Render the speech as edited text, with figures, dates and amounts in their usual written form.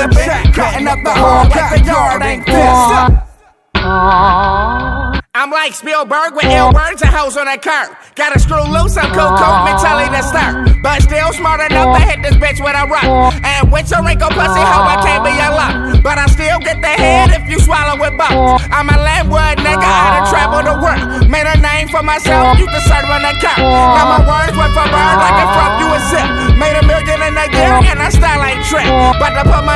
trippin', cutting up the hall like the yard ain't fixed. I'm like Spielberg with ill words and hoes on that curb. Gotta screw loose, I'm cool, mentality to stir. But still smart enough to hit this bitch with a rock. And with your wrinkle pussy hoe, I can't be your luck. But I still get the head if you swallow it bones. I'm a landwood nigga, I done traveled the world. Made a name for myself, you can serve on the curb. Now my words went from bird like a front you a zip. Made $1 million in a year and I style ain't trip. But to put my